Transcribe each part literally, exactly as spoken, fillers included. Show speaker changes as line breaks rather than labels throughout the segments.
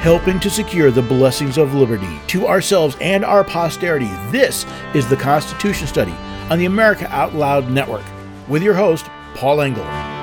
helping to secure the blessings of liberty to ourselves and our posterity. This is the Constitution Study on the America Out Loud Network with your host, Paul Engel.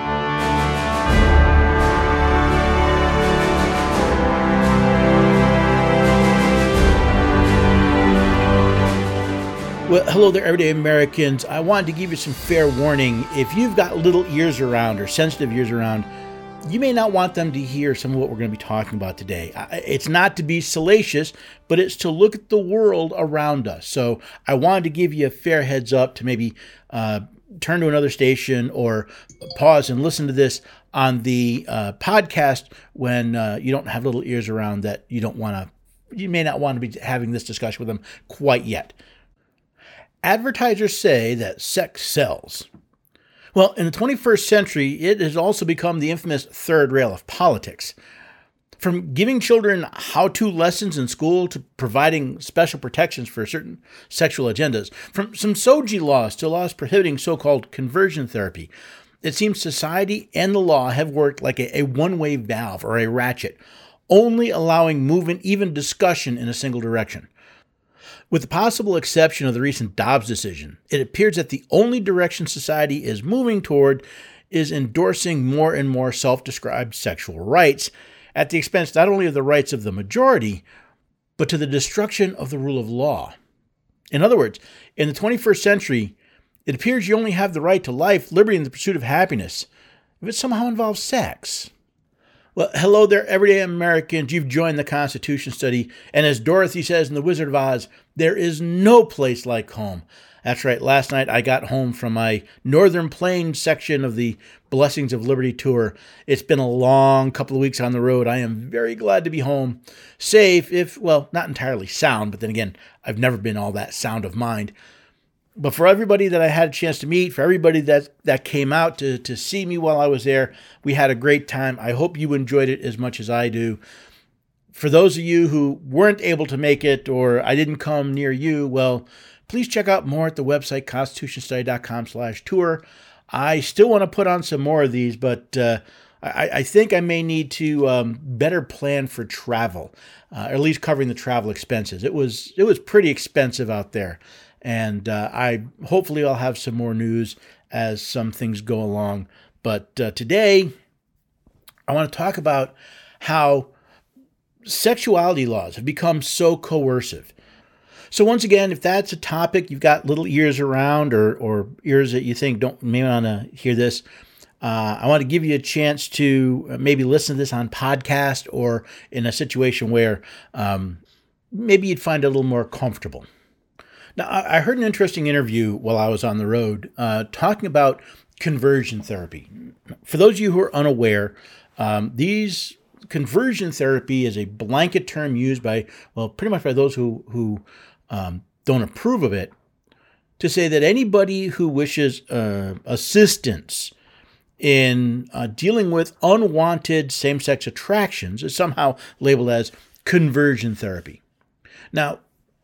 Well, hello there, everyday Americans. I wanted to give you some fair warning. If you've got little ears around or sensitive ears around, you may not want them to hear some of what we're going to be talking about today. It's not to be salacious, but it's to look at the world around us. So I wanted to give you a fair heads up to maybe uh, turn to another station or pause and listen to this on the uh, podcast when uh, you don't have little ears around that you don't want to, you may not want to be having this discussion with them quite yet. Advertisers say that sex sells. Well, in the twenty-first century, it has also become the infamous third rail of politics. From giving children how-to lessons in school to providing special protections for certain sexual agendas, from some S O G I laws to laws prohibiting so-called conversion therapy, it seems society and the law have worked like a, a one-way valve or a ratchet, only allowing movement, even discussion, in a single direction. With the possible exception of the recent Dobbs decision, it appears that the only direction society is moving toward is endorsing more and more self-described sexual rights at the expense not only of the rights of the majority, but to the destruction of the rule of law. In other words, in the twenty-first century, it appears you only have the right to life, liberty, and the pursuit of happiness if it somehow involves sex. Well, hello there, everyday Americans. You've joined the Constitution Study, and as Dorothy says in The Wizard of Oz, there is no place like home. That's right, last night I got home from my Northern Plains section of the Blessings of Liberty tour. It's been a long couple of weeks on the road. I am very glad to be home, safe, if, well, not entirely sound, but then again, I've never been all that sound of mind. But for everybody that I had a chance to meet, for everybody that, that came out to, to see me while I was there, we had a great time. I hope you enjoyed it as much as I do. For those of you who weren't able to make it or I didn't come near you, well, please check out more at the website, constitutionstudy.com slash tour. I still want to put on some more of these, but uh, I, I think I may need to um, better plan for travel, uh, or at least covering the travel expenses. It was it was pretty expensive out there. And uh, I hopefully I'll have some more news as some things go along. But uh, today, I want to talk about how sexuality laws have become so coercive. So once again, if that's a topic you've got little ears around or or ears that you think don't may want to hear this, uh, I want to give you a chance to maybe listen to this on podcast or in a situation where um, maybe you'd find it a little more comfortable. Now, I heard an interesting interview while I was on the road uh, talking about conversion therapy. For those of you who are unaware, um, these conversion therapy is a blanket term used by, well, pretty much by those who, who um, don't approve of it, to say that anybody who wishes uh, assistance in uh, dealing with unwanted same-sex attractions is somehow labeled as conversion therapy. Now,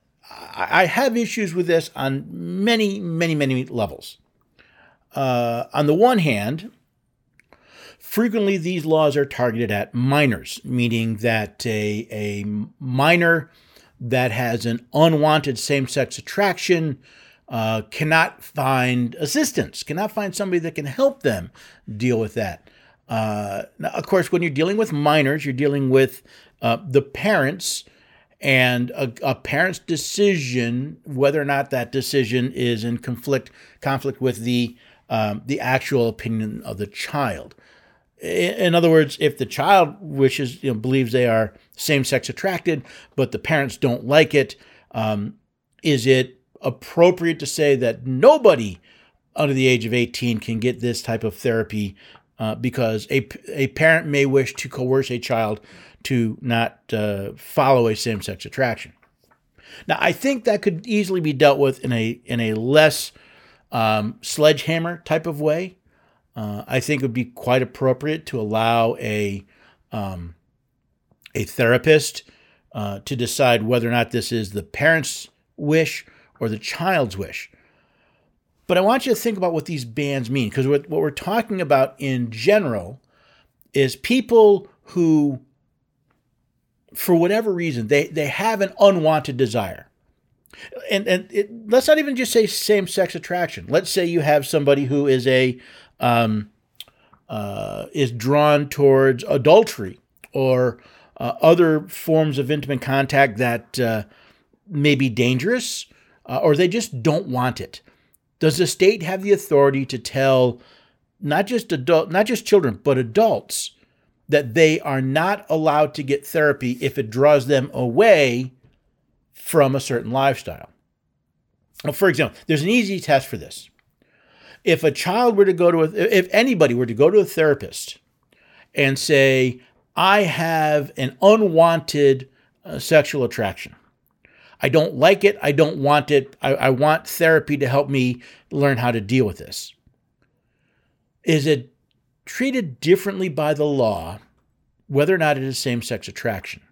I have issues with this on many, many, many levels. Uh, on the one hand, frequently these laws are targeted at minors, meaning that a, a minor that has an unwanted same-sex attraction uh, cannot find assistance, cannot find somebody that can help them deal with that. Uh, now, of course, when you're dealing with minors, you're dealing with uh, the parents. And a, a parent's decision, whether or not that decision is in conflict conflict with the um, the actual opinion of the child. In, in other words, if the child wishes, you know, believes they are same-sex attracted, but the parents don't like it, um, is it appropriate to say that nobody under the age of eighteen can get this type of therapy uh, because a a parent may wish to coerce a child to not uh, follow a same-sex attraction? Now, I think that could easily be dealt with in a in a less um, sledgehammer type of way. Uh, I think it would be quite appropriate to allow a um, a therapist uh, to decide whether or not this is the parent's wish or the child's wish. But I want you to think about what these bans mean, because what, what we're talking about in general is people who for whatever reason, they, they have an unwanted desire. And and it, let's not even just say same-sex attraction. Let's say you have somebody who is a um, uh, is drawn towards adultery or uh, other forms of intimate contact that uh, may be dangerous, uh, or they just don't want it. Does the state have the authority to tell not just adult, not just children, but adults that they are not allowed to get therapy if it draws them away from a certain lifestyle? Well, for example, there's an easy test for this. If a child were to go to a, if anybody were to go to a therapist and say, I have an unwanted uh, sexual attraction. I don't like it. I don't want it. I, I want therapy to help me learn how to deal with this. Is it treated differently by the law, whether or not it is same-sex attraction?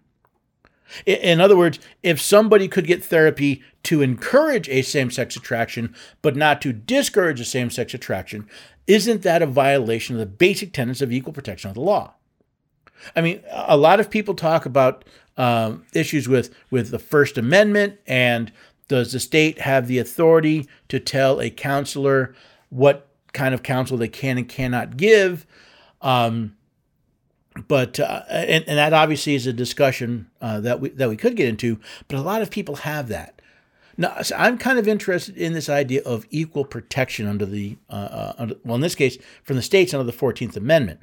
In other words, if somebody could get therapy to encourage a same-sex attraction, but not to discourage a same-sex attraction, isn't that a violation of the basic tenets of equal protection of the law? I mean, a lot of people talk about um, issues with, with the First Amendment, and does the state have the authority to tell a counselor what kind of counsel they can and cannot give? Um, But uh, and, and that obviously is a discussion uh, that we that we could get into. But a lot of people have that. Now, so I'm kind of interested in this idea of equal protection under the uh, uh, under, well, in this case, from the states under the fourteenth Amendment.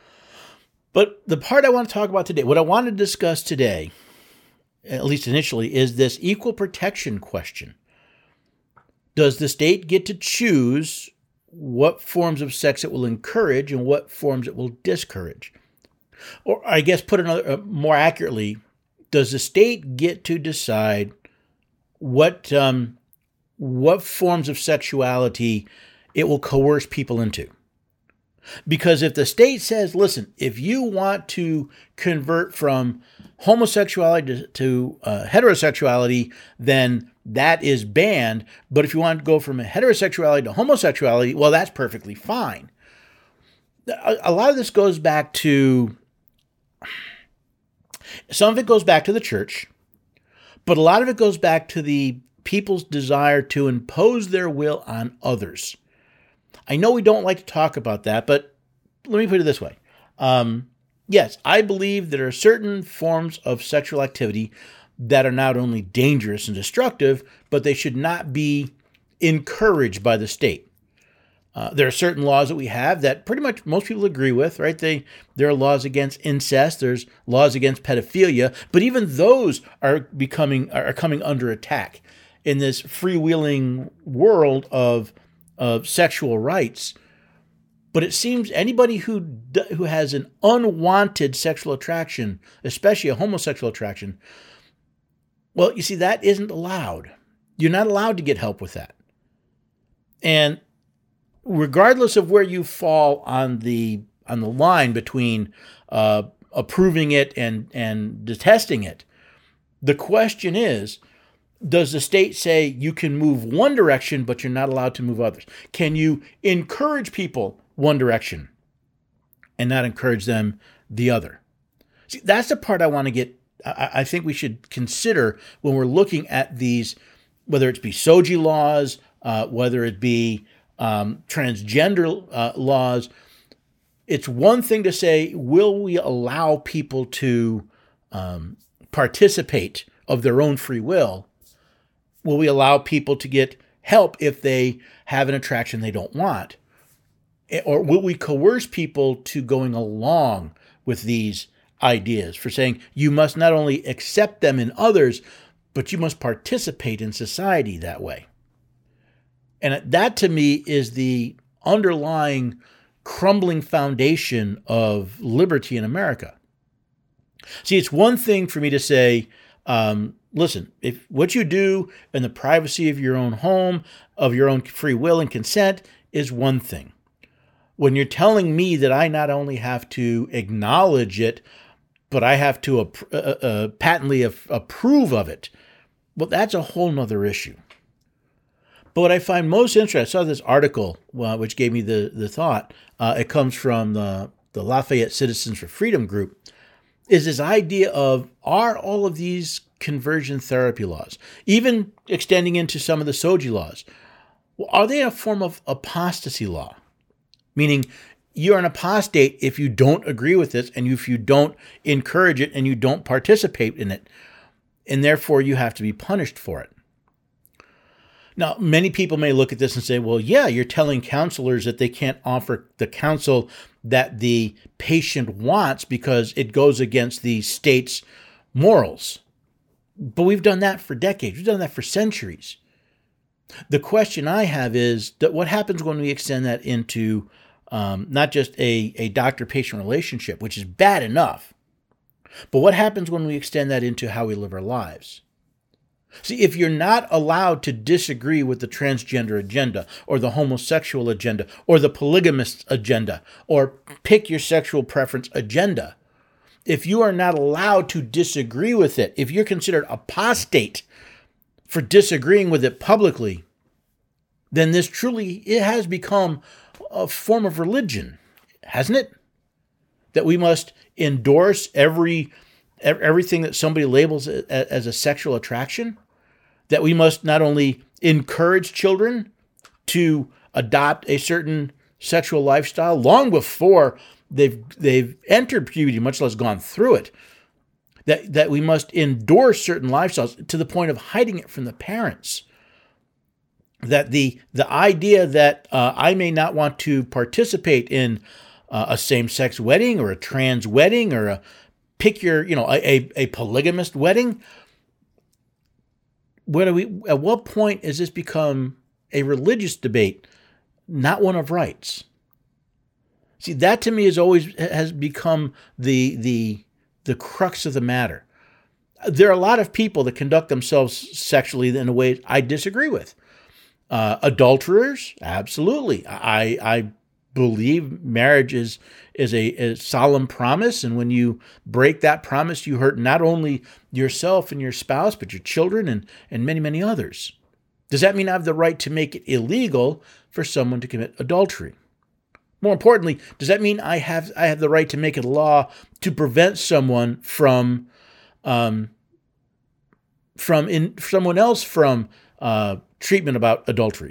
But the part I want to talk about today, what I want to discuss today, at least initially, is this equal protection question. Does the state get to choose what forms of sex it will encourage and what forms it will discourage? Or I guess put another uh, more accurately, does the state get to decide what um, what forms of sexuality it will coerce people into? Because if the state says, listen, if you want to convert from homosexuality to, to uh, heterosexuality, then that is banned. But if you want to go from heterosexuality to homosexuality, well, that's perfectly fine. A, a lot of this goes back to Some of it goes back to the church, but a lot of it goes back to the people's desire to impose their will on others. I know we don't like to talk about that, but let me put it this way. Um, yes, I believe there are certain forms of sexual activity that are not only dangerous and destructive, but they should not be encouraged by the state. Uh, there are certain laws that we have that pretty much most people agree with, right? They there are laws against incest, there's laws against pedophilia, but even those are becoming are coming under attack in this freewheeling world of of sexual rights. But it seems anybody who who has an unwanted sexual attraction, especially a homosexual attraction, well, you see, that isn't allowed. You're not allowed to get help with that. And regardless of where you fall on the on the line between uh, approving it and and detesting it, the question is, does the state say you can move one direction, but you're not allowed to move others? Can you encourage people one direction and not encourage them the other? See, that's the part I want to get. I, I think we should consider when we're looking at these, whether it be SOGI laws, uh, whether it be Um, transgender uh, laws. It's one thing to say, will we allow people to um, participate of their own free will? Will we allow people to get help if they have an attraction they don't want? Or will we coerce people to going along with these ideas for saying you must not only accept them in others, but you must participate in society that way? And that, to me, is the underlying crumbling foundation of liberty in America. See, it's one thing for me to say, um, listen, if what you do in the privacy of your own home, of your own free will and consent, is one thing. When you're telling me that I not only have to acknowledge it, but I have to uh, uh, patently approve of it, well, that's a whole nother issue. But what I find most interesting, I saw this article, uh, which gave me the, the thought. Uh, it comes from the, the Lafayette Citizens for Freedom group. is this idea of, are all of these conversion therapy laws, even extending into some of the SOGI laws, are they a form of apostasy law? Meaning you're an apostate if you don't agree with this and if you don't encourage it and you don't participate in it, and therefore you have to be punished for it. Now, many people may look at this and say, well, yeah, you're telling counselors that they can't offer the counsel that the patient wants because it goes against the state's morals. But we've done that for decades. We've done that for centuries. The question I have is that what happens when we extend that into um, not just a, a doctor-patient relationship, which is bad enough, but what happens when we extend that into how we live our lives? See, if you're not allowed to disagree with the transgender agenda or the homosexual agenda or the polygamist agenda or pick your sexual preference agenda, if you are not allowed to disagree with it, if you're considered apostate for disagreeing with it publicly, then this truly, it has become a form of religion, hasn't it? That we must endorse every everything that somebody labels as a sexual attraction, that we must not only encourage children to adopt a certain sexual lifestyle long before they've they've entered puberty, much less gone through it, that, that we must endorse certain lifestyles to the point of hiding it from the parents. That the the idea that uh, I may not want to participate in uh, a same-sex wedding or a trans wedding or a pick your, you know, a, a polygamist wedding. Where do we, at what point has this become a religious debate, not one of rights? See, that to me is always has become the the the crux of the matter. There are a lot of people that conduct themselves sexually in a way I disagree with. Uh, adulterers, absolutely. I I believe marriage is is a, a solemn promise, and when you break that promise, you hurt not only yourself and your spouse, but your children and and many many others. Does that mean I have the right to make it illegal for someone to commit adultery? More importantly, does that mean I have I have the right to make it a law to prevent someone from um, from in someone else from uh, treatment about adultery?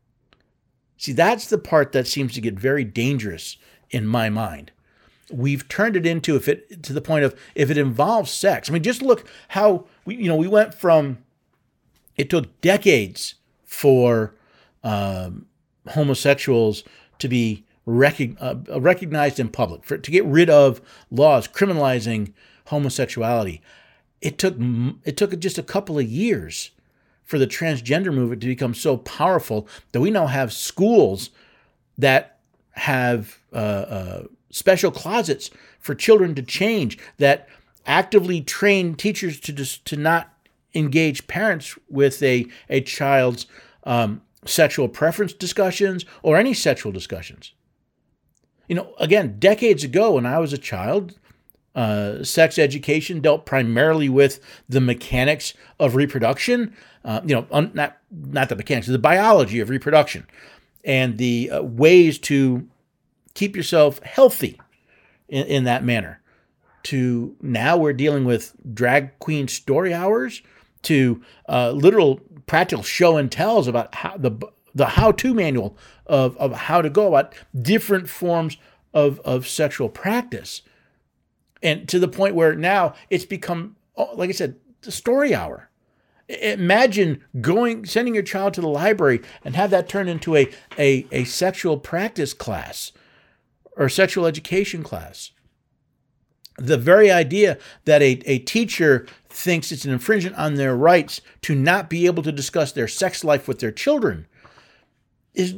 See, that's the part that seems to get very dangerous in my mind. We've turned it into if it to the point of if it involves sex. I mean, just look how we you know we went from it took decades for um, homosexuals to be rec- uh, recognized in public, for to get rid of laws criminalizing homosexuality. It took it took just a couple of years for the transgender movement to become so powerful that we now have schools that have uh, uh, special closets for children to change, that actively train teachers to just to not engage parents with a a child's um, sexual preference discussions or any sexual discussions. You know, again, decades ago when I was a child, uh, sex education dealt primarily with the mechanics of reproduction. Uh, you know, un, not not the mechanics, the biology of reproduction, and the uh, ways to keep yourself healthy in, in that manner. To now we're dealing with drag queen story hours, to uh, literal practical show and tells about how the the how-to manual of, of how to go about different forms of, of sexual practice. And to the point where now it's become, like I said, the story hour. Imagine going, sending your child to the library and have that turn into a, a, a sexual practice class or sexual education class. The very idea that a, a teacher thinks it's an infringement on their rights to not be able to discuss their sex life with their children is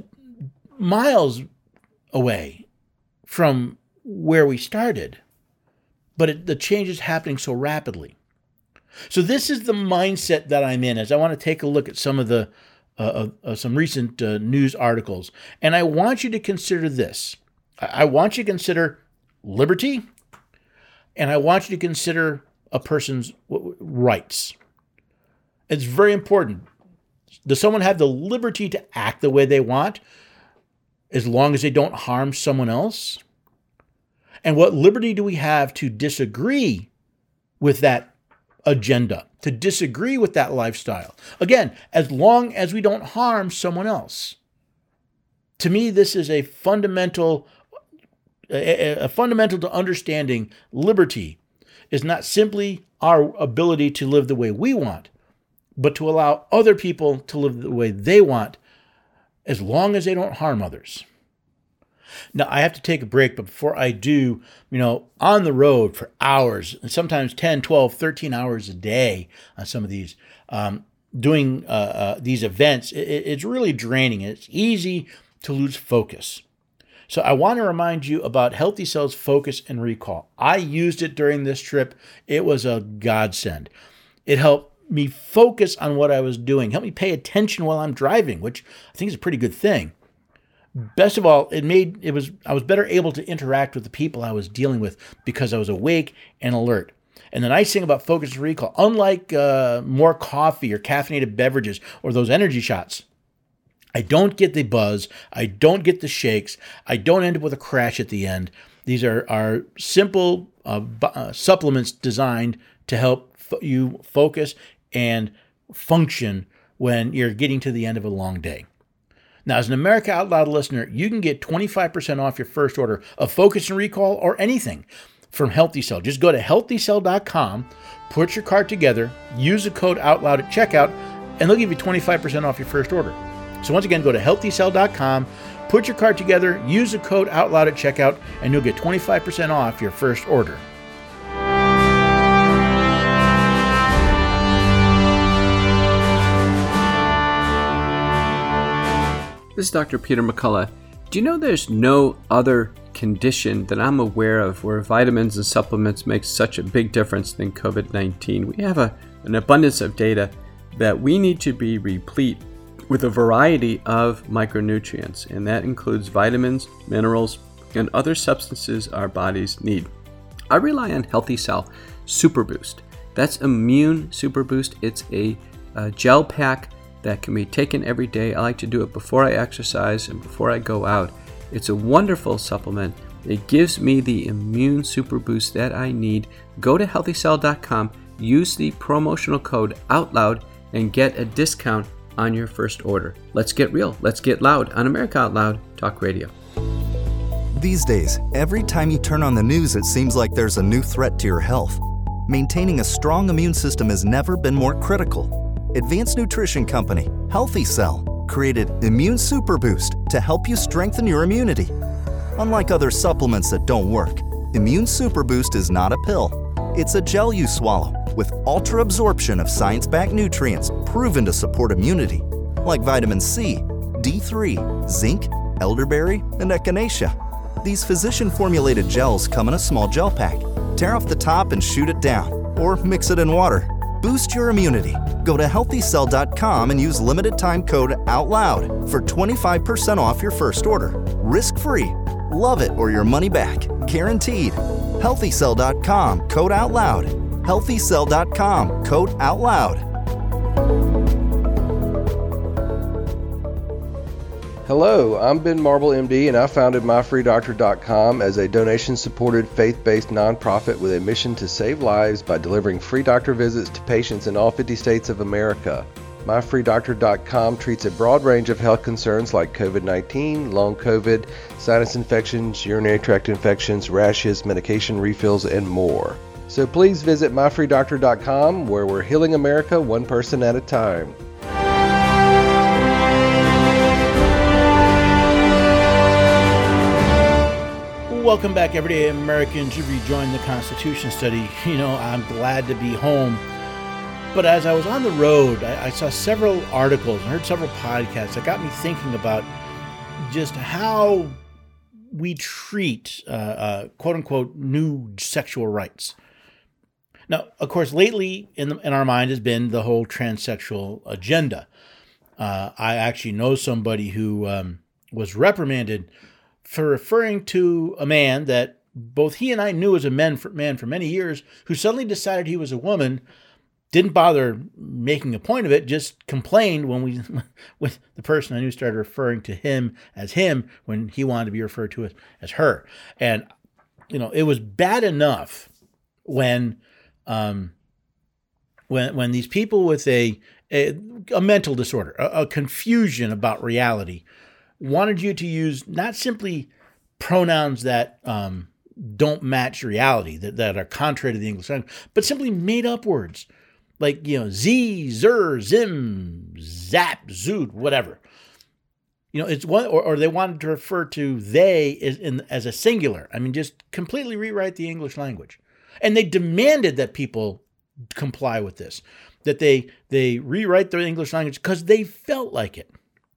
miles away from where we started. But it, the change is happening so rapidly. So this is the mindset that I'm in as I want to take a look at some of the uh, uh, some recent uh, news articles. And I want you to consider this. I want you to consider liberty, and I want you to consider a person's rights. It's very important. Does someone have the liberty to act the way they want as long as they don't harm someone else? And what liberty do we have to disagree with that agenda, to disagree with that lifestyle? Again, as long as we don't harm someone else. To me, this is a fundamental, a, a fundamental to understanding liberty is not simply our ability to live the way we want, but to allow other people to live the way they want, as long as they don't harm others. Now, I have to take a break, but before I do, you know, on the road for hours, and sometimes ten, twelve, thirteen hours a day on some of these, um, doing uh, uh, these events, it, it's really draining. It's easy to lose focus. So I want to remind you about Healthy Cells Focus and Recall. I used it during this trip. It was a godsend. It helped me focus on what I was doing, helped me pay attention while I'm driving, which I think is a pretty good thing. Best of all, it made it was I was better able to interact with the people I was dealing with because I was awake and alert. And the nice thing about Focus and Recall, unlike uh, more coffee or caffeinated beverages or those energy shots, I don't get the buzz, I don't get the shakes, I don't end up with a crash at the end. These are, are simple uh, bu- uh, supplements designed to help fo- you focus and function when you're getting to the end of a long day. Now, as an America Out Loud listener, you can get twenty-five percent off your first order of Focus and Recall or anything from Healthy Cell. Just go to healthy cell dot com, put your cart together, use the code OUTLOUD at checkout, and they'll give you twenty-five percent off your first order. So once again, go to healthy cell dot com, put your cart together, use the code OUTLOUD at checkout, and you'll get twenty-five percent off your first order.
This is Doctor Peter McCullough. Do you know there's no other condition that I'm aware of where vitamins and supplements make such a big difference than covid nineteen? We have a, an abundance of data that we need to be replete with a variety of micronutrients, and that includes vitamins, minerals, and other substances our bodies need. I rely on Healthy Cell Super Boost. That's Immune Super Boost. It's a, a gel pack that can be taken every day. I like to do it before I exercise and before I go out. It's a wonderful supplement. It gives me the immune super boost that I need. Go to healthy cell dot com, use the promotional code OUTLOUD, and get a discount on your first order. Let's get real. Let's get loud on America Out Loud Talk Radio.
These days, every time you turn on the news, it seems like there's a new threat to your health. Maintaining a strong immune system has never been more critical. Advanced nutrition company Healthy Cell created Immune Super Boost to help you strengthen your immunity. Unlike other supplements that don't work, Immune Super Boost is not a pill. It's a gel you swallow with ultra absorption of science-backed nutrients proven to support immunity, like vitamin C, D three, zinc, elderberry, and echinacea. These physician-formulated gels come in a small gel pack. Tear off the top and shoot it down, or mix it in water. Boost your immunity. Go to healthy cell dot com and use limited time code OUTLOUD for twenty-five percent off your first order. Risk-free. Love it or your money back. Guaranteed. healthy cell dot com, code OUTLOUD. healthy cell dot com, code OUTLOUD.
Hello, I'm Ben Marble, M D, and I founded my free doctor dot com as a donation-supported, faith-based nonprofit with a mission to save lives by delivering free doctor visits to patients in all fifty states of America. my free doctor dot com treats a broad range of health concerns like covid nineteen, long COVID, sinus infections, urinary tract infections, rashes, medication refills, and more. So please visit my free doctor dot com, where we're healing America one person at a time.
Welcome back, everyday Americans. You've rejoined the Constitution Study. You know, I'm glad to be home. But as I was on the road, I, I saw several articles and heard several podcasts that got me thinking about just how we treat, uh, uh, quote unquote, new sexual rights. Now, of course, lately in, the, in our mind has been the whole transsexual agenda. Uh, I actually know somebody who um, was reprimanded for referring to a man that both he and I knew as a man for, man for many years, who suddenly decided he was a woman, didn't bother making a point of it, just complained when we, with the person I knew started referring to him as him when he wanted to be referred to as, as her. And you know, it was bad enough when, um, when when these people with a a, a mental disorder, a, a confusion about reality, wanted you to use not simply pronouns that um, don't match reality, that, that are contrary to the English language, but simply made up words like, you know, z, zer, zim, zap, zood, whatever. You know, it's one, or, or they wanted to refer to they as, in, as a singular. I mean, just completely rewrite the English language. And they demanded that people comply with this, that they they rewrite their English language because they felt like it.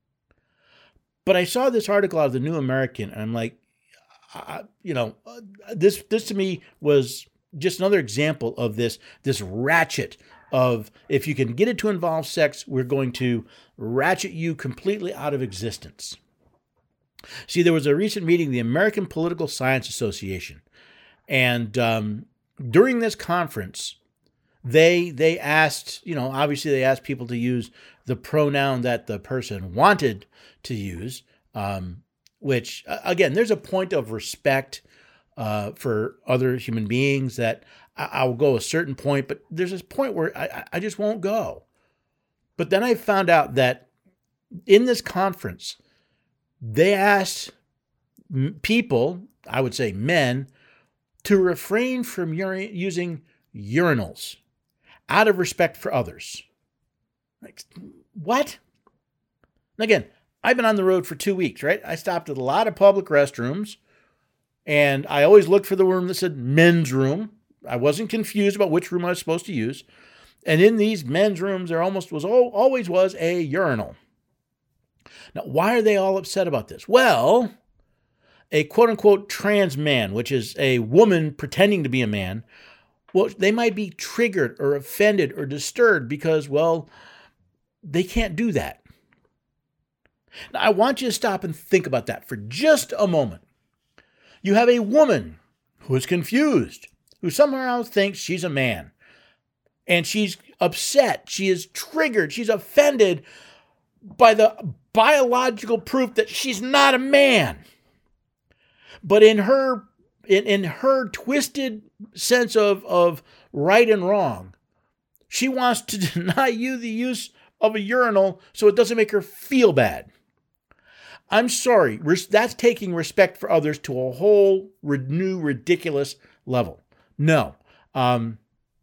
But I saw this article out of the New American, and I'm like, uh, you know, uh, this this to me was just another example of this this ratchet of, if you can get it to involve sex, we're going to ratchet you completely out of existence. See, there was a recent meeting of the American Political Science Association, and um, during this conference, they they asked, you know, obviously they asked people to use the pronoun that the person wanted to use, um, which, again, there's a point of respect uh, for other human beings that I, I will go a certain point, but there's this point where I, I just won't go. But then I found out that in this conference, they asked people, I would say men, to refrain from uri- using urinals out of respect for others. Like, what? And again, I've been on the road for two weeks, right? I stopped at a lot of public restrooms, and I always looked for the room that said men's room. I wasn't confused about which room I was supposed to use. And in these men's rooms, there almost was always was a urinal. Now, why are they all upset about this? Well, a quote-unquote trans man, which is a woman pretending to be a man, well, they might be triggered or offended or disturbed because, well, they can't do that. Now, I want you to stop and think about that for just a moment. You have a woman who is confused, who somehow thinks she's a man, and she's upset, she is triggered, she's offended by the biological proof that she's not a man. But in her in, in her twisted sense of, of right and wrong, she wants to deny you the use of a urinal so it doesn't make her feel bad. I'm sorry, that's taking respect for others to a whole new ridiculous level. No, um,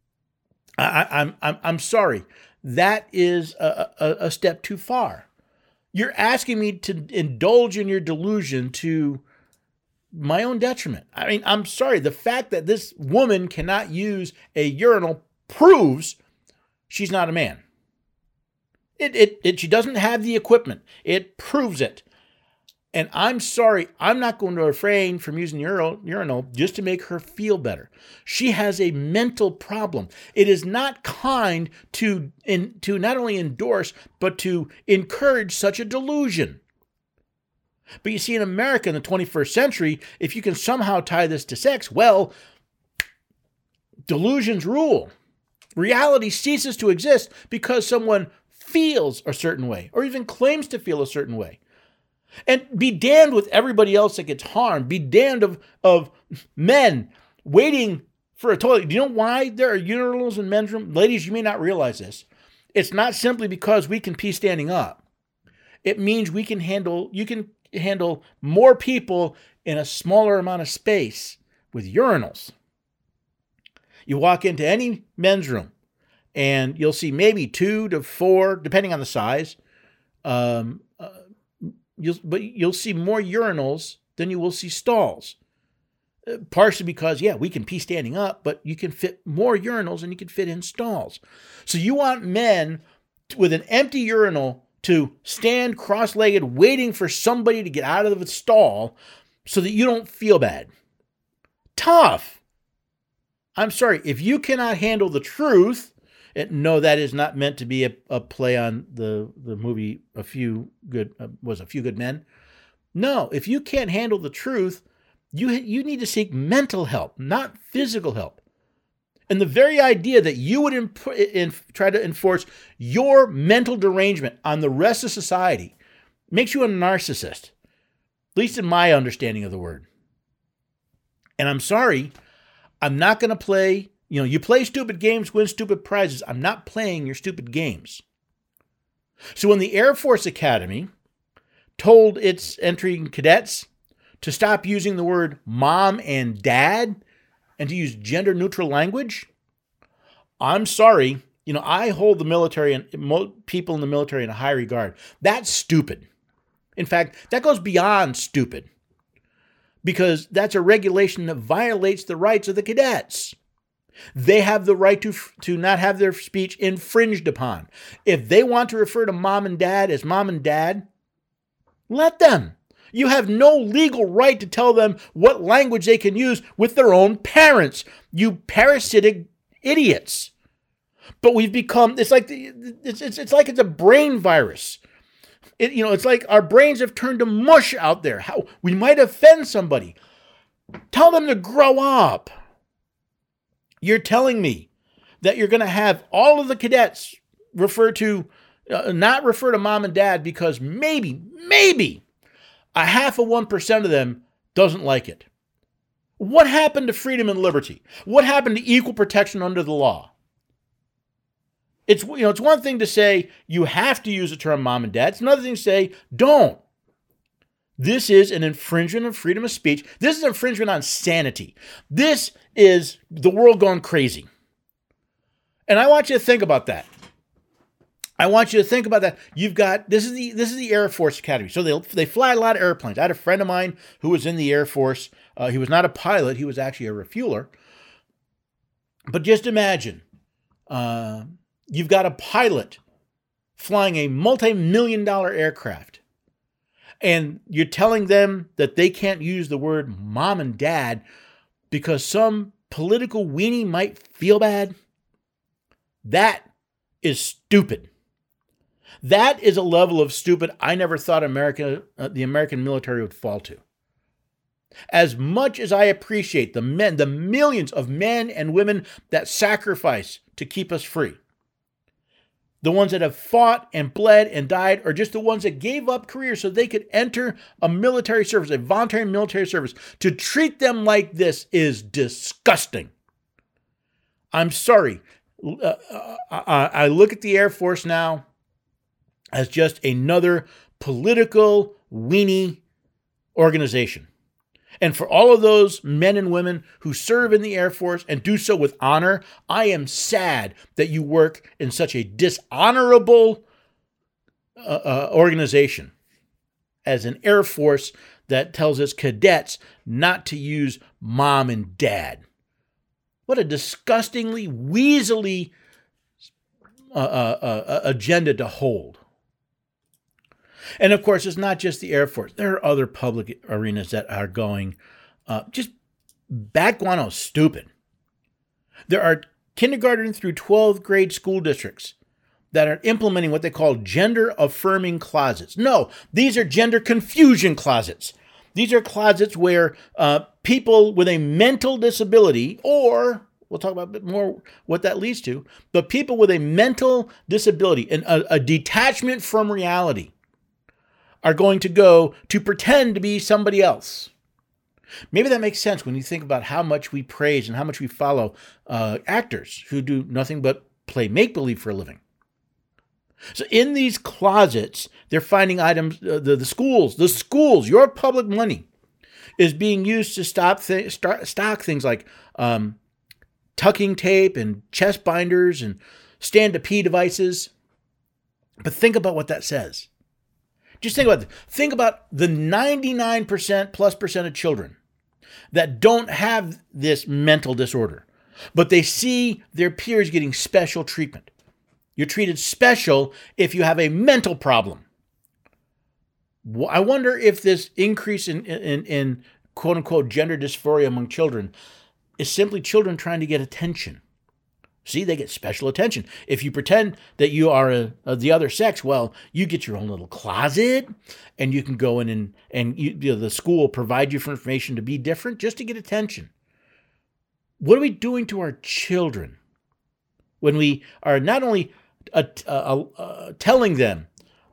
I, I'm I'm I'm sorry. That is a, a, a step too far. You're asking me to indulge in your delusion to my own detriment. I mean, I'm sorry. The fact that this woman cannot use a urinal proves she's not a man. It, it, it, she doesn't have the equipment. It proves it. And I'm sorry, I'm not going to refrain from using urinal, urinal just to make her feel better. She has a mental problem. It is not kind to, in, to not only endorse, but to encourage such a delusion. But you see, in America in the twenty-first century, if you can somehow tie this to sex, well, delusions rule. Reality ceases to exist because someone feels a certain way or even claims to feel a certain way. And be damned with everybody else that gets harmed. Be damned of, of men waiting for a toilet. Do you know why there are urinals in men's rooms? Ladies, you may not realize this. It's not simply because we can pee standing up. It means we can handle, you can handle more people in a smaller amount of space with urinals. You walk into any men's room and you'll see maybe two to four, depending on the size, um, uh, You'll, but you'll see more urinals than you will see stalls. Uh, partially because, yeah, we can pee standing up, but you can fit more urinals than you can fit in stalls. So you want men with an empty urinal to stand cross-legged waiting for somebody to get out of the stall so that you don't feel bad. Tough. I'm sorry, if you cannot handle the truth, and no, that is not meant to be a, a play on the, the movie A Few Good uh, was A Few Good Men. No, if you can't handle the truth, you you need to seek mental help, not physical help. And the very idea that you would imp- in, try to enforce your mental derangement on the rest of society makes you a narcissist, at least in my understanding of the word. And I'm sorry, I'm not going to play, you know, you play stupid games, win stupid prizes. I'm not playing your stupid games. So when the Air Force Academy told its entering cadets to stop using the word mom and dad and to use gender neutral language, I'm sorry, you know, I hold the military and people in the military in a high regard. That's stupid. In fact, that goes beyond stupid because that's a regulation that violates the rights of the cadets. They have the right to, to not have their speech infringed upon. If they want to refer to mom and dad as mom and dad, let them. You have no legal right to tell them what language they can use with their own parents, you parasitic idiots. But we've become, it's like it's, it's, it's like it's a brain virus. It, you know, it's like our brains have turned to mush out there. How we might offend somebody. Tell them to grow up. You're telling me that you're going to have all of the cadets refer to, uh, not refer to mom and dad because maybe, maybe a half of one percent of them doesn't like it. What happened to freedom and liberty? What happened to equal protection under the law? It's, you know, it's one thing to say you have to use the term mom and dad. It's another thing to say don't. This is an infringement of freedom of speech. This is an infringement on sanity. This is the world gone crazy. And I want you to think about that. I want you to think about that. You've got, this is the this is the Air Force Academy. So they they fly a lot of airplanes. I had a friend of mine who was in the Air Force. Uh, he was not a pilot. He was actually a refueler. But just imagine, uh, you've got a pilot flying a multi-million dollar aircraft. And you're telling them that they can't use the word mom and dad because some political weenie might feel bad? That is stupid. That is a level of stupid I never thought America, uh, the American military would fall to. As much as I appreciate the men, the millions of men and women that sacrifice to keep us free, the ones that have fought and bled and died, or just the ones that gave up careers so they could enter a military service, a voluntary military service, to treat them like this is disgusting. I'm sorry. Uh, I, I look at the Air Force now as just another political weenie organization. And for all of those men and women who serve in the Air Force and do so with honor, I am sad that you work in such a dishonorable uh, uh, organization as an Air Force that tells its cadets not to use mom and dad. What a disgustingly, weaselly uh, uh, uh, agenda to hold. And of course, it's not just the Air Force. There are other public arenas that are going uh, just bat guano stupid. There are kindergarten through twelfth grade school districts that are implementing what they call gender affirming closets. No, these are gender confusion closets. These are closets where uh, people with a mental disability, or we'll talk about a bit more what that leads to, but people with a mental disability and a, a detachment from reality are going to go to pretend to be somebody else. Maybe that makes sense when you think about how much we praise and how much we follow uh, actors who do nothing but play make-believe for a living. So in these closets, they're finding items, uh, the, the schools, the schools, your public money is being used to stop th- start, stock things like um, tucking tape and chest binders and stand-to-pee devices. But think about what that says. Just think about it. Think about the ninety-nine percent plus percent of children that don't have this mental disorder, but they see their peers getting special treatment. You're treated special if you have a mental problem. I wonder if this increase in, in, in quote unquote gender dysphoria among children is simply children trying to get attention. See, they get special attention. If you pretend that you are a, a, the other sex, well, you get your own little closet and you can go in and, and you, you know, the school will provide you for information to be different just to get attention. What are we doing to our children when we are not only uh, uh, uh, telling them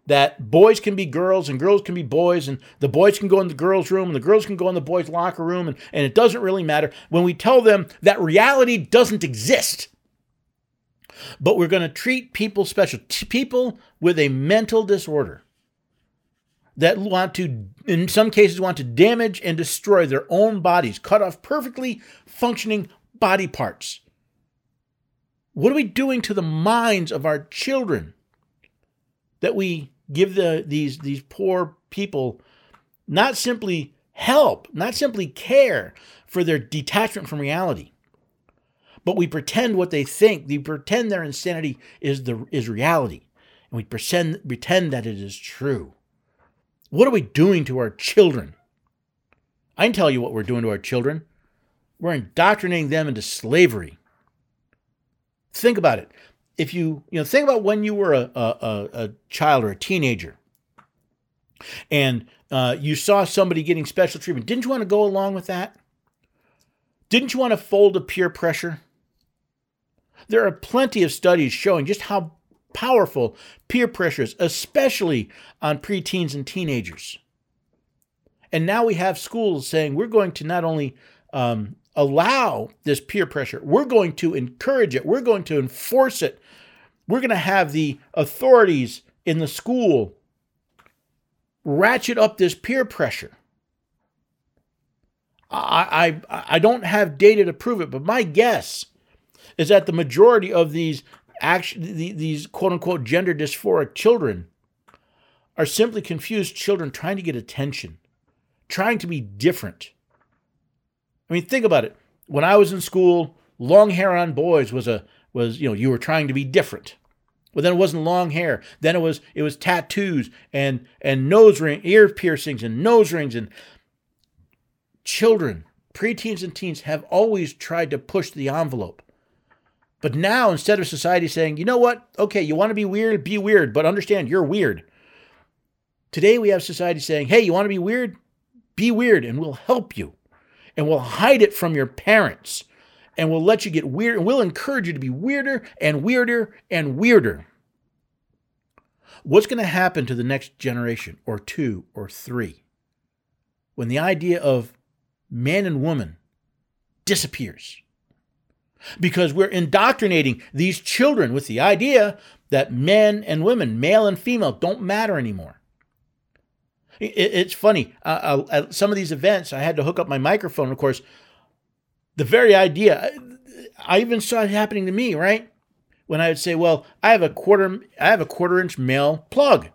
that boys can be girls and girls can be boys, and the boys can go in the girls' room and the girls can go in the boys' locker room, and, and it doesn't really matter. When we tell them that reality doesn't exist, but we're going to treat people special, people with a mental disorder that want to, in some cases, want to damage and destroy their own bodies, cut off perfectly functioning body parts. What are we doing to the minds of our children that we give the these these poor people not simply help, not simply care for their detachment from reality, but we pretend what they think, we pretend their insanity is the is reality, and we pretend pretend that it is true. What are we doing to our children? I can tell you what we're doing to our children. We're indoctrinating them into slavery. Think about it. If you, you know, think about when you were a, a, a child or a teenager and uh, you saw somebody getting special treatment. Didn't you want to go along with that? Didn't you want to fold to peer pressure? There are plenty of studies showing just how powerful peer pressure is, especially on preteens and teenagers. And now we have schools saying we're going to not only um, allow this peer pressure, we're going to encourage it, we're going to enforce it. We're going to have the authorities in the school ratchet up this peer pressure. I, I, I don't have data to prove it, but my guess is that the majority of these actually these quote-unquote gender dysphoric children are simply confused children trying to get attention, trying to be different. I mean, think about it. When I was in school, long hair on boys was a was, you know, you were trying to be different. Well, then it wasn't long hair. Then it was it was tattoos and and nose ring, ear piercings and nose rings. And children, preteens and teens have always tried to push the envelope. But now, instead of society saying, you know what? Okay, you want to be weird? Be weird, but understand you're weird. Today we have society saying, hey, you want to be weird? Be weird, and we'll help you. And we'll hide it from your parents. And we'll let you get weird, and we'll encourage you to be weirder and weirder and weirder. What's going to happen to the next generation or two or three when the idea of man and woman disappears? Because we're indoctrinating these children with the idea that men and women, male and female, don't matter anymore. It's funny. Uh, at some of these events, I had to hook up my microphone. Of course, the very idea, I even saw it happening to me, right? When I would say, well, I have a quarter, I have a quarter inch male plug.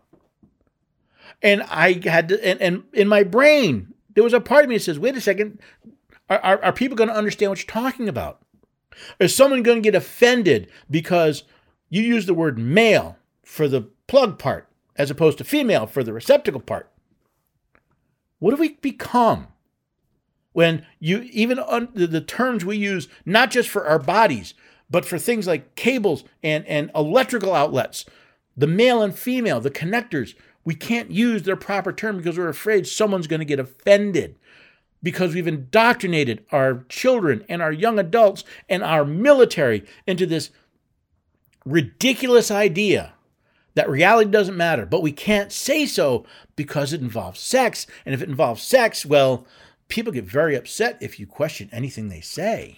And I had to, and, and in my brain, there was a part of me that says, wait a second, are, are, are people going to understand what you're talking about? Is someone going to get offended because you use the word male for the plug part as opposed to female for the receptacle part? What have we become when you even un, the, the terms we use, not just for our bodies, but for things like cables and, and electrical outlets, the male and female, the connectors, we can't use their proper term because we're afraid someone's going to get offended. Because we've indoctrinated our children and our young adults and our military into this ridiculous idea that reality doesn't matter. But we can't say so because it involves sex. And if it involves sex, well, people get very upset if you question anything they say.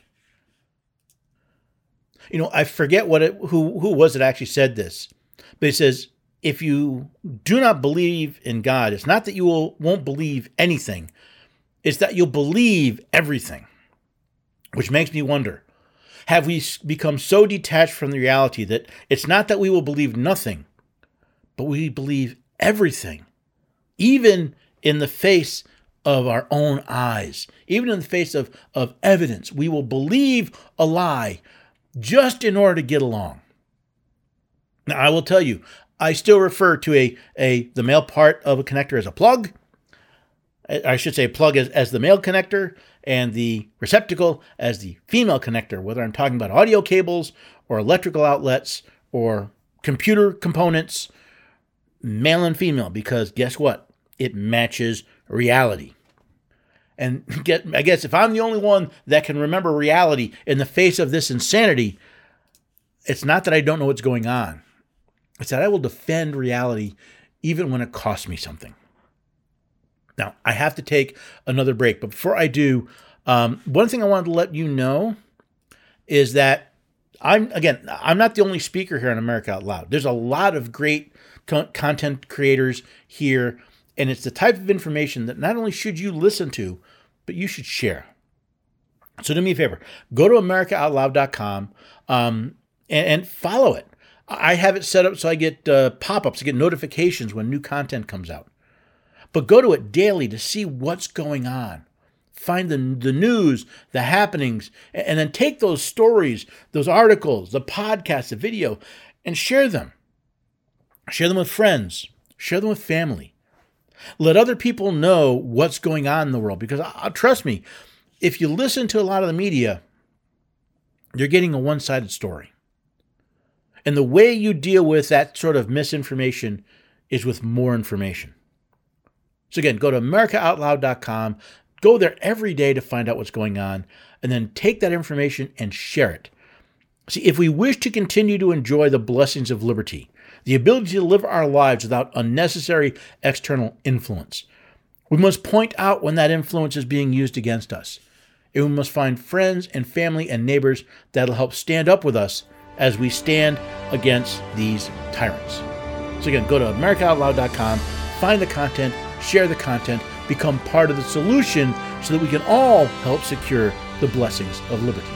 You know, I forget what it, who, who was it actually said this. But it says, if you do not believe in God, it's not that you will, won't believe anything. It's that you'll believe everything, which makes me wonder, have we become so detached from the reality that it's not that we will believe nothing, but we believe everything, even in the face of our own eyes, even in the face of, of evidence. We will believe a lie just in order to get along. Now, I will tell you, I still refer to a, a the male part of a connector as a plug. I should say plug as, as the male connector and the receptacle as the female connector, whether I'm talking about audio cables or electrical outlets or computer components, male and female, because guess what? It matches reality. And get, I guess if I'm the only one that can remember reality in the face of this insanity, it's not that I don't know what's going on. It's that I will defend reality even when it costs me something. Now, I have to take another break, but before I do, um, one thing I wanted to let you know is that I'm, again, I'm not the only speaker here on America Out Loud. There's a lot of great co- content creators here, and it's the type of information that not only should you listen to, but you should share. So do me a favor, go to america out loud dot com um, and, and follow it. I have it set up so I get uh, pop-ups, I get notifications when new content comes out. But go to it daily to see what's going on. Find the, the news, the happenings, and then take those stories, those articles, the podcast, the video, and share them. Share them with friends. Share them with family. Let other people know what's going on in the world. Because uh, trust me, if you listen to a lot of the media, you're getting a one-sided story. And the way you deal with that sort of misinformation is with more information. So again, go to america out loud dot com. Go there every day to find out what's going on, and then take that information and share it. See, if we wish to continue to enjoy the blessings of liberty, the ability to live our lives without unnecessary external influence, we must point out when that influence is being used against us. And we must find friends and family and neighbors that'll help stand up with us as we stand against these tyrants. So again, go to america out loud dot com, find the content, share the content, become part of the solution so that we can all help secure the blessings of liberty.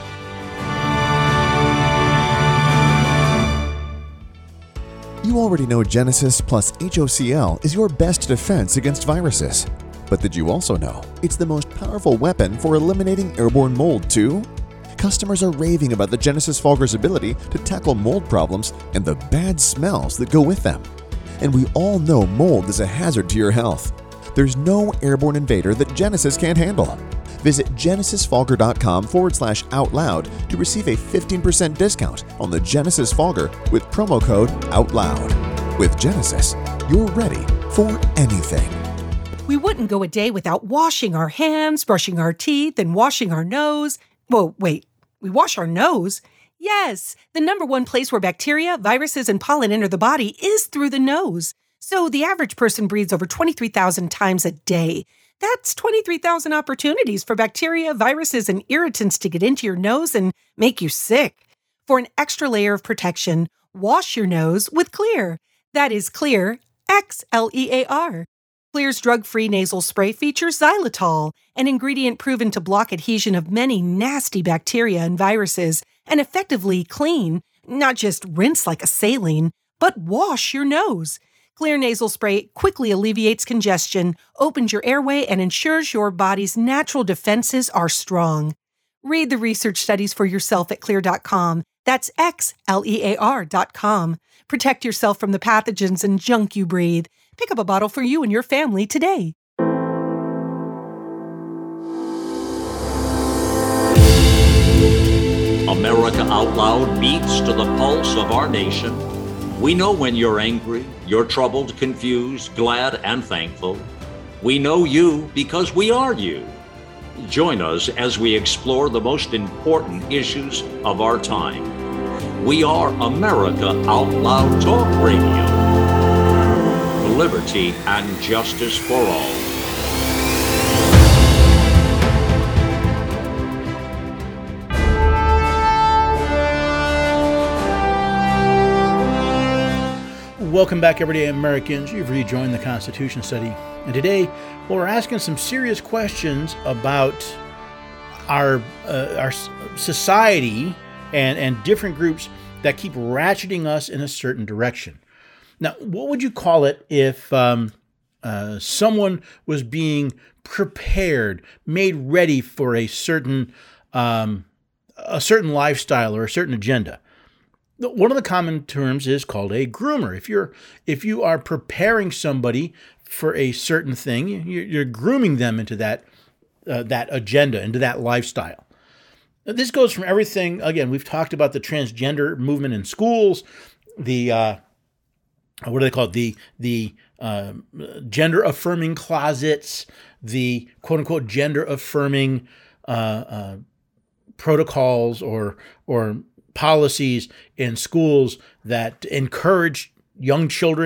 You already know Genesis plus H O C L is your best defense against viruses. But did you also know it's the most powerful weapon for eliminating airborne mold too? Customers are raving about the Genesis Fogger's ability to tackle mold problems and the bad smells that go with them. And we all know mold is a hazard to your health. There's no airborne invader that Genesis can't handle. Visit genesis fogger dot com forward slash out loud to receive a fifteen percent discount on the Genesis Fogger with promo code OUTLOUD. With Genesis, you're ready for anything.
We wouldn't go a day without washing our hands, brushing our teeth, and washing our nose. Whoa, wait, we wash our nose? Yes, the number one place where bacteria, viruses, and pollen enter the body is through the nose. So the average person breathes over twenty-three thousand times a day. That's twenty-three thousand opportunities for bacteria, viruses, and irritants to get into your nose and make you sick. For an extra layer of protection, wash your nose with Xlear. That is Xlear, X L E A R. Xlear's drug-free nasal spray features xylitol, an ingredient proven to block adhesion of many nasty bacteria and viruses, and effectively clean, not just rinse like a saline, but wash your nose. Xlear nasal spray quickly alleviates congestion, opens your airway, and ensures your body's natural defenses are strong. Read the research studies for yourself at xlear dot com. That's X L E A R dot com. Protect yourself from the pathogens and junk you breathe. Pick up a bottle for you and your family today.
America Out Loud beats to the pulse of our nation. We know when you're angry, you're troubled, confused, glad, and thankful. We know you because we are you. Join us as we explore the most important issues of our time. We are America Out Loud Talk Radio. Liberty and justice for all.
Welcome back, everyday Americans. You've rejoined the Constitution Study. And today, well, we're asking some serious questions about our uh, our society and, and different groups that keep ratcheting us in a certain direction. Now, what would you call it if um, uh, someone was being prepared, made ready for a certain um, a certain lifestyle or a certain agenda? One of the common terms is called a groomer. If you're if you are preparing somebody for a certain thing, you're, you're grooming them into that uh, that agenda, into that lifestyle. This goes from everything. Again, we've talked about the transgender movement in schools, the uh, what do they call it? The the uh, gender affirming closets, the quote unquote gender affirming uh, uh, protocols or or policies in schools that encourage young children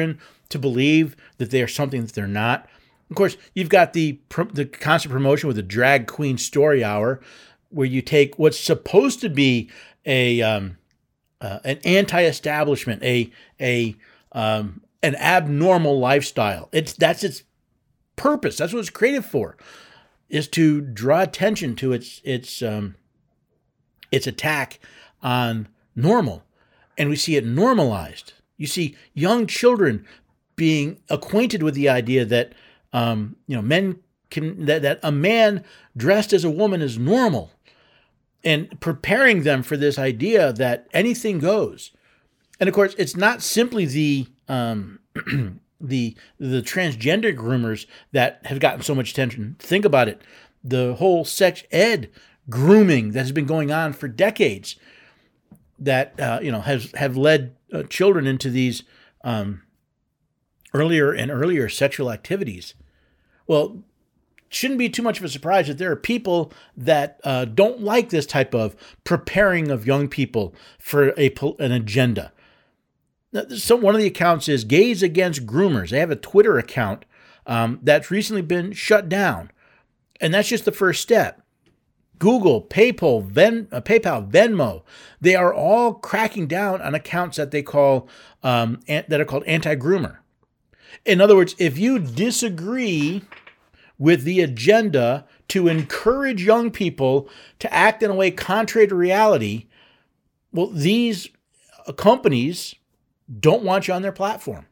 to believe that they are something that they're not. Of course, you've got the the constant promotion with the drag queen story hour, where you take what's supposed to be a um, uh, an anti-establishment, a a um, an abnormal lifestyle. It's that's its purpose. That's what it's created for, is to draw attention to its its um, its attack on normal, and we see it normalized. You see young children being acquainted with the idea that um, you know men can that, that a man dressed as a woman is normal, and preparing them for this idea that anything goes. And of course, it's not simply the um, the the transgender groomers that have gotten so much attention. Think about it. The whole sex ed grooming that has been going on for decades that uh, you know has have led uh, children into these um, earlier and earlier sexual activities. Well, shouldn't be too much of a surprise that there are people that uh, don't like this type of preparing of young people for a an agenda. So one of the accounts is Gays Against Groomers. They have a Twitter account um, that's recently been shut down. And that's just the first step. Google, PayPal, Ven, uh, PayPal, Venmo, they are all cracking down on accounts that they call um, an, that are called anti-groomer. In other words, if you disagree with the agenda to encourage young people to act in a way contrary to reality, well, these companies don't want you on their platform.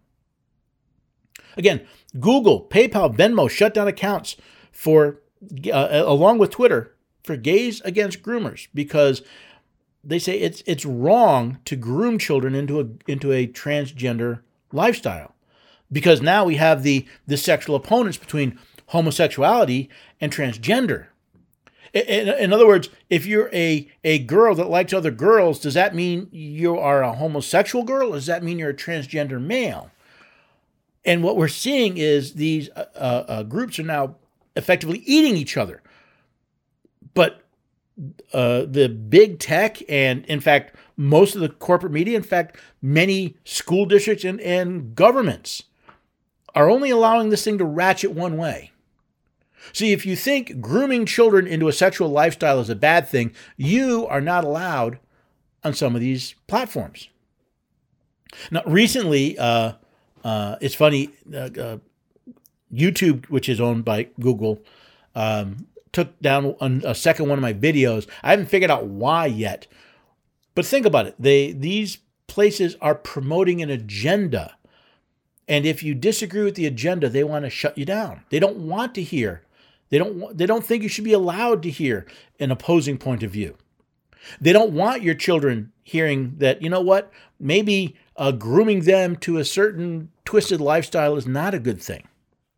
Again, Google, PayPal, Venmo shut down accounts for, uh, along with Twitter, for Gays Against Groomers, because they say it's it's wrong to groom children into a into a transgender lifestyle, because now we have the the sexual opponents between homosexuality and transgender. In, in other words, if you're a, a girl that likes other girls, does that mean you are a homosexual girl? Or does that mean you're a transgender male? And what we're seeing is these uh, uh, groups are now effectively eating each other. But uh, the big tech and, in fact, most of the corporate media, in fact, many school districts and, and governments are only allowing this thing to ratchet one way. See, if you think grooming children into a sexual lifestyle is a bad thing, you are not allowed on some of these platforms. Now, recently, uh, uh, it's funny, uh, uh, YouTube, which is owned by Google, um, took down a second one of my videos. I haven't figured out why yet, but think about it. They these places are promoting an agenda, and if you disagree with the agenda, they want to shut you down. They don't want to hear. They don't. They don't think you should be allowed to hear an opposing point of view. They don't want your children hearing that, you know what, maybe uh, grooming them to a certain twisted lifestyle is not a good thing.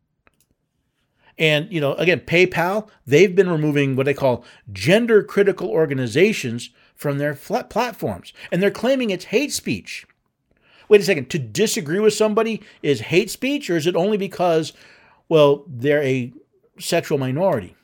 And, you know, again, PayPal, they've been removing what they call gender critical organizations from their flat platforms. And they're claiming it's hate speech. Wait a second. To disagree with somebody is hate speech, or is it only because, well, they're a sexual minority?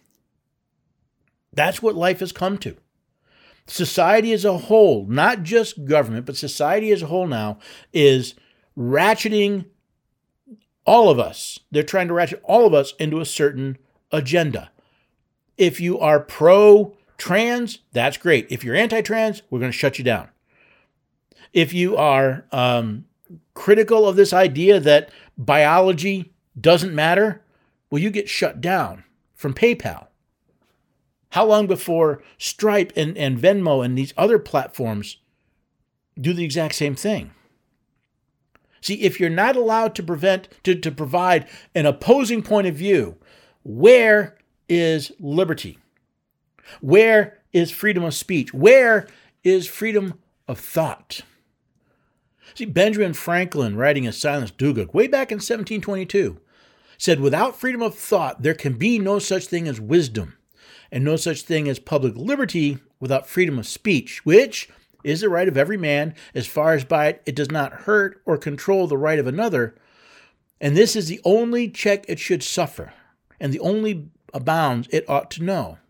That's what life has come to. Society as a whole, not just government, but society as a whole now is ratcheting all of us. They're trying to ratchet all of us into a certain agenda. If you are pro-trans, that's great. If you're anti-trans, we're going to shut you down. If you are um, critical of this idea that biology doesn't matter, well, you get shut down from PayPal. How long before Stripe and, and Venmo and these other platforms do the exact same thing? See, if you're not allowed to prevent to, to provide an opposing point of view, where is liberty? Where is freedom of speech? Where is freedom of thought? See, Benjamin Franklin, writing in Silence Dogood way back in seventeen twenty-two, said, "Without freedom of thought, there can be no such thing as wisdom, and no such thing as public liberty without freedom of speech, which is the right of every man, as far as by it it does not hurt or control the right of another. And this is the only check it should suffer, and the only bounds it ought to know."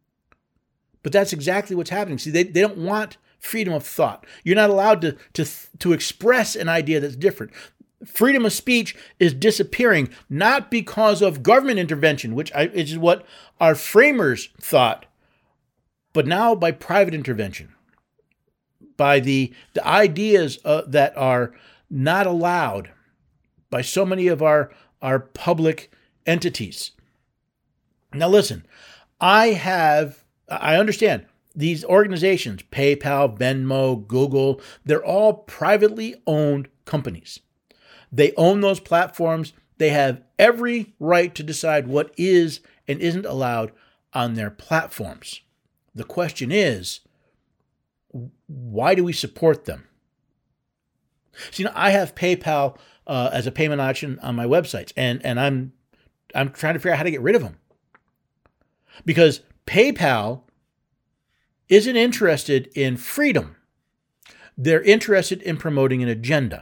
But that's exactly what's happening. See, they, they don't want freedom of thought. You're not allowed to, to, to express an idea that's different. freedom of speech is disappearing, not because of government intervention, which I, is what our framers thought, but now by private intervention, by the, the ideas uh, that are not allowed by so many of our, our public entities. Now listen, I have, I understand these organizations, PayPal, Venmo, Google, they're all privately owned companies. They own those platforms. They have every right to decide what is and isn't allowed on their platforms. The question is, why do we support them? So, you know, I have PayPal uh, as a payment option on my websites, and, and I'm I'm trying to figure out how to get rid of them. Because PayPal isn't interested in freedom. They're interested in promoting an agenda.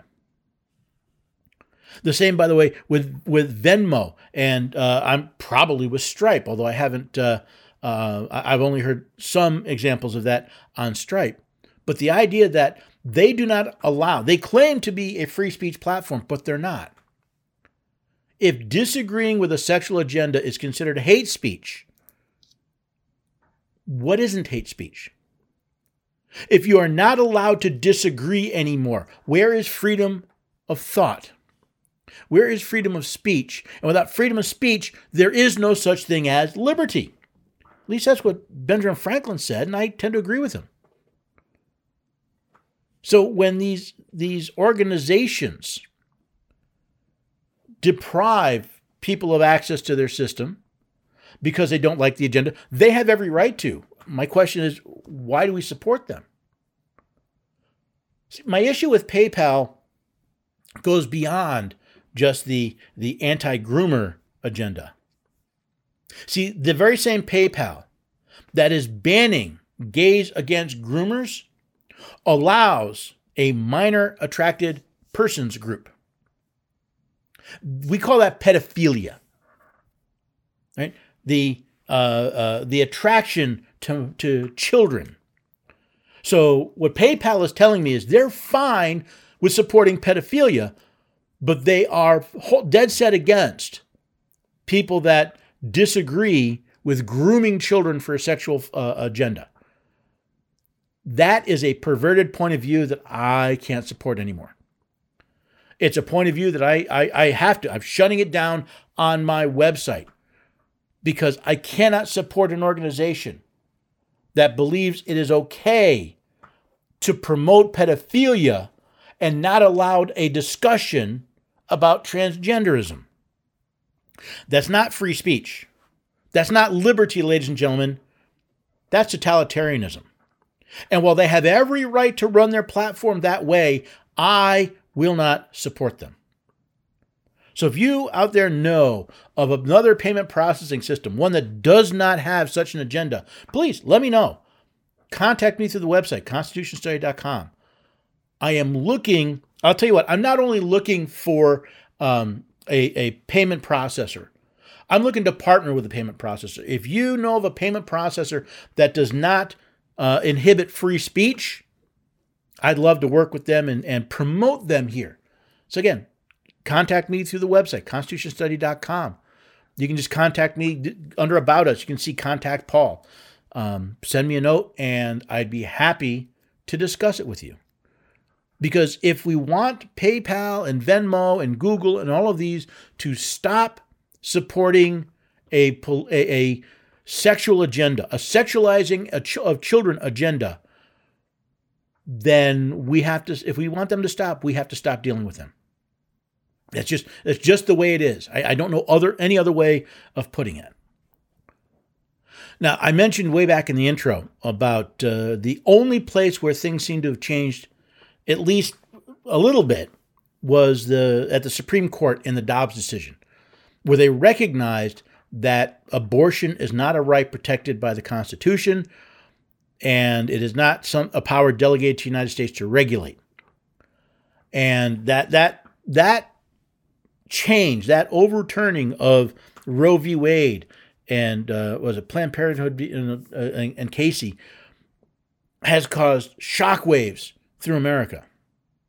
The same, by the way, with, with Venmo, and uh, I'm probably with Stripe, although I haven't, uh, uh, I've only heard some examples of that on Stripe. But the idea that they do not allow, they claim to be a free speech platform, but they're not. If disagreeing with a sexual agenda is considered hate speech, what isn't hate speech? If you are not allowed to disagree anymore, where is freedom of thought? Where is freedom of speech? And without freedom of speech, there is no such thing as liberty. At least that's what Benjamin Franklin said, and I tend to agree with him. So when these, these organizations deprive people of access to their system because they don't like the agenda, they have every right to. My question is, why do we support them? See, my issue with PayPal goes beyond just the, the anti-groomer agenda. See, the very same PayPal that is banning gays against groomers allows a minor attracted persons group. We call that pedophilia, right? The uh, uh, the attraction to, to children. So what PayPal is telling me is they're fine with supporting pedophilia, but they are dead set against people that disagree with grooming children for a sexual uh, agenda. That is a perverted point of view that I can't support anymore. It's a point of view that I, I, I have to. I'm shutting it down on my website because I cannot support an organization that believes it is okay to promote pedophilia and not allowed a discussion about transgenderism. That's not free speech. That's not liberty, ladies and gentlemen. That's totalitarianism. And while they have every right to run their platform that way, I will not support them. So if you out there know of another payment processing system, one that does not have such an agenda, please let me know. Contact me through the website, constitution study dot com. I am looking, I'll tell you what, I'm not only looking for um, a, a payment processor, I'm looking to partner with a payment processor. If you know of a payment processor that does not uh, inhibit free speech, I'd love to work with them and, and promote them here. So again, contact me through the website, constitution study dot com. You can just contact me under About Us. You can see Contact Paul. Um, send me a note, and I'd be happy to discuss it with you. Because if we want PayPal and Venmo and Google and all of these to stop supporting a, a, a sexual agenda, a sexualizing of children agenda, then we have to, if we want them to stop, we have to stop dealing with them. That's just, that's just the way it is. I, I don't know other any other way of putting it. Now, I mentioned way back in the intro about uh, the only place where things seem to have changed, at least a little bit, was the at the Supreme Court in the Dobbs decision, where they recognized that abortion is not a right protected by the Constitution, and it is not some a power delegated to the United States to regulate. And that that that change, that overturning of Roe v. Wade and uh, was it Planned Parenthood and, uh, and Casey has caused shockwaves through America.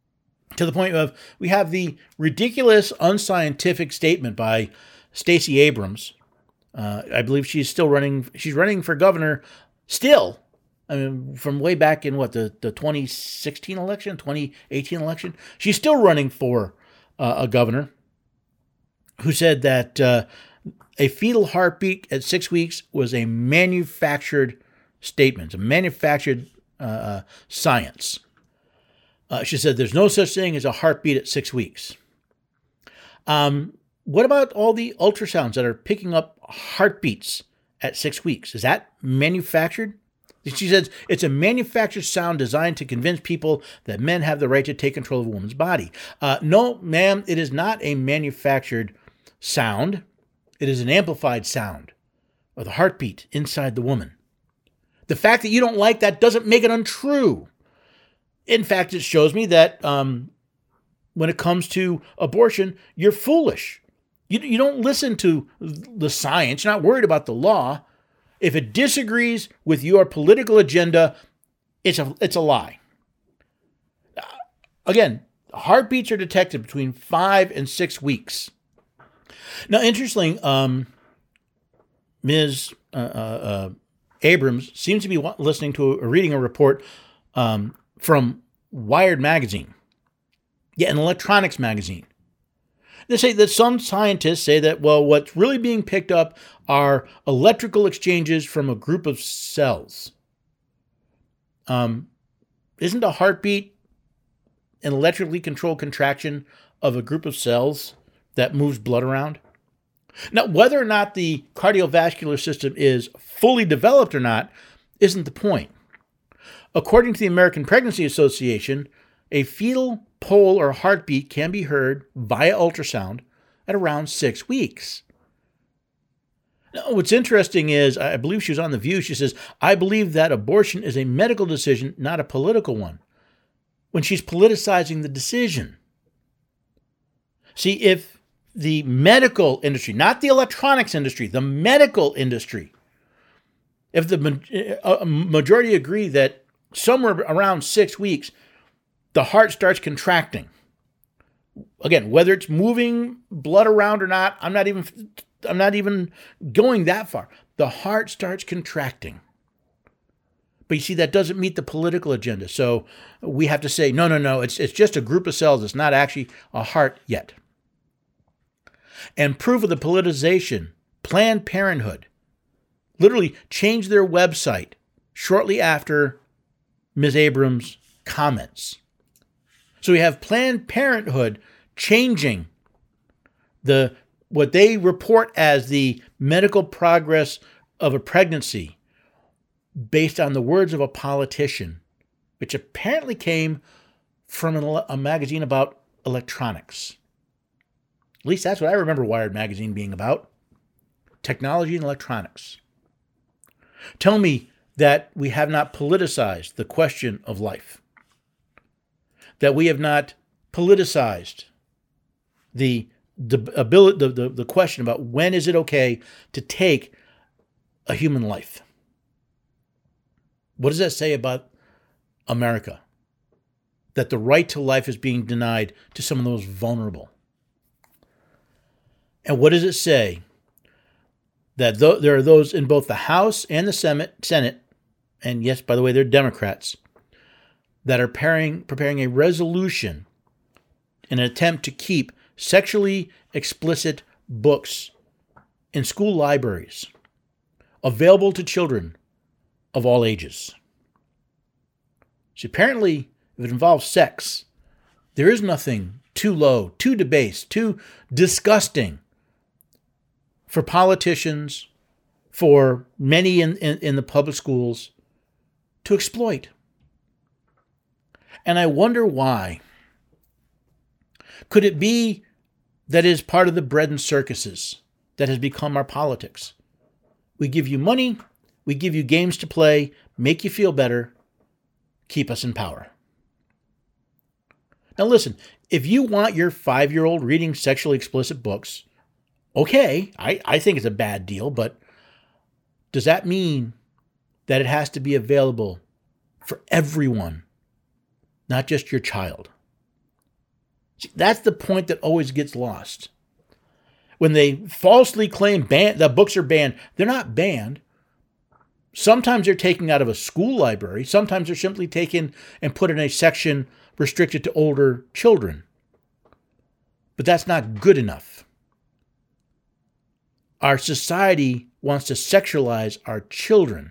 To the point of, we have the ridiculous, unscientific statement by Stacey Abrams. Uh, I believe she's still running. She's running for governor still. I mean, from way back in what, the, the twenty sixteen election, twenty eighteen election. She's still running for uh, a governor, who said that uh, a fetal heartbeat at six weeks was a manufactured statement, a manufactured uh, science. Uh, she said there's no such thing as a heartbeat at six weeks. Um, what about all the ultrasounds that are picking up heartbeats at six weeks? Is that manufactured? She says it's a manufactured sound designed to convince people that men have the right to take control of a woman's body. Uh, no, ma'am, it is not a manufactured sound. It is an amplified sound of the heartbeat inside the woman. The fact that you don't like that doesn't make it untrue. In fact, it shows me that um, when it comes to abortion, you're foolish. You, you don't listen to the science. You're not worried about the law. If it disagrees with your political agenda, it's a, it's a lie. Again, heartbeats are detected between five and six weeks. Now, interesting, um, Miz Uh, uh, uh, Abrams seems to be listening to or reading a report um, from Wired magazine. Yeah, an electronics magazine. They say that some scientists say that, well, what's really being picked up are electrical exchanges from a group of cells. Um, isn't a heartbeat an electrically controlled contraction of a group of cells that moves blood around? Now, whether or not the cardiovascular system is fully developed or not isn't the point. According to the American Pregnancy Association, a fetal pulse or heartbeat can be heard via ultrasound at around six weeks. Now, what's interesting is, I believe she was on The View, she says, I believe that abortion is a medical decision, not a political one, when she's politicizing the decision. See, if the medical industry, not the electronics industry, the medical industry, if the a majority agree that somewhere around six weeks, the heart starts contracting. Again, whether it's moving blood around or not, I'm not even, I'm not even going that far. The heart starts contracting. But you see, that doesn't meet the political agenda. So we have to say, no, no, no, it's, it's just a group of cells. It's not actually a heart yet. And proof of the politicization, Planned Parenthood literally changed their website shortly after Miz Abrams' comments. So we have Planned Parenthood changing the what they report as the medical progress of a pregnancy based on the words of a politician, which apparently came from an, a magazine about electronics. At least that's what I remember Wired magazine being about. Technology and electronics. Tell me that we have not politicized the question of life. That we have not politicized the the ability, the, the, the question about when is it okay to take a human life. What does that say about America? That the right to life is being denied to some of those vulnerable. And what does it say? That th- there are those in both the House and the Senate, and yes, by the way, they're Democrats, that are preparing, preparing a resolution in an attempt to keep sexually explicit books in school libraries available to children of all ages. See, apparently, if it involves sex, there is nothing too low, too debased, too disgusting for politicians, for many in, in, in the public schools to exploit. And I wonder why. Could it be that it is part of the bread and circuses that has become our politics? We give you money, we give you games to play, make you feel better, keep us in power. Now listen, if you want your five-year-old reading sexually explicit books, okay, I, I think it's a bad deal, but does that mean that it has to be available for everyone, not just your child? See, that's the point that always gets lost. When they falsely claim ban- that books are banned, they're not banned. Sometimes they're taken out of a school library. Sometimes they're simply taken and put in a section restricted to older children. But that's not good enough. Our society wants to sexualize our children.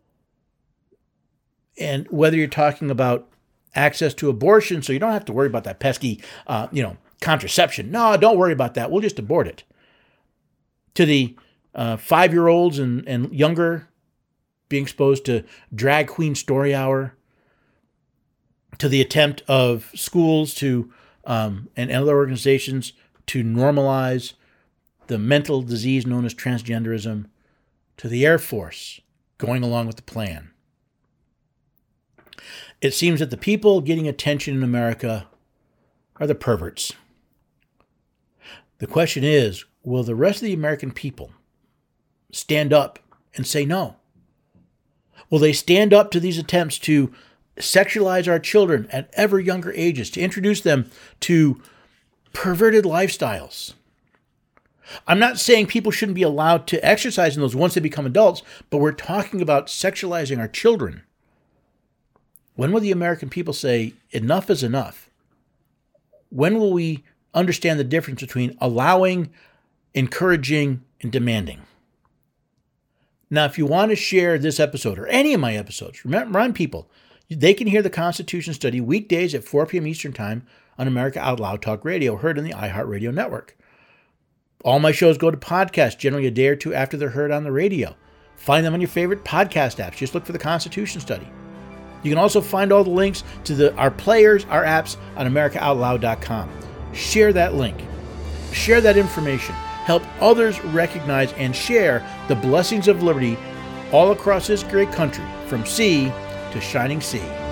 And whether you're talking about access to abortion, so you don't have to worry about that pesky, uh, you know, contraception. No, don't worry about that. We'll just abort it. To the uh, five-year-olds and, and younger being exposed to drag queen story hour, to the attempt of schools to um, and other organizations to normalize the mental disease known as transgenderism, to the Air Force going along with the plan. It seems that the people getting attention in America are the perverts. The question is, will the rest of the American people stand up and say no? Will they stand up to these attempts to sexualize our children at ever younger ages, to introduce them to perverted lifestyles? I'm not saying people shouldn't be allowed to exercise in those once they become adults, but we're talking about sexualizing our children. When will the American people say, enough is enough? When will we understand the difference between allowing, encouraging, and demanding? Now, if you want to share this episode or any of my episodes, remind people, they can hear the Constitution Study weekdays at four p.m. Eastern Time on America Out Loud Talk Radio, heard on the iHeartRadio network. All my shows go to podcast generally a day or two after they're heard on the radio. Find them on your favorite podcast apps. Just look for the Constitution Study. You can also find all the links to the our players, our apps on america out loud dot com. Share that link. Share that information. Help others recognize and share the blessings of liberty all across this great country, from sea to shining sea.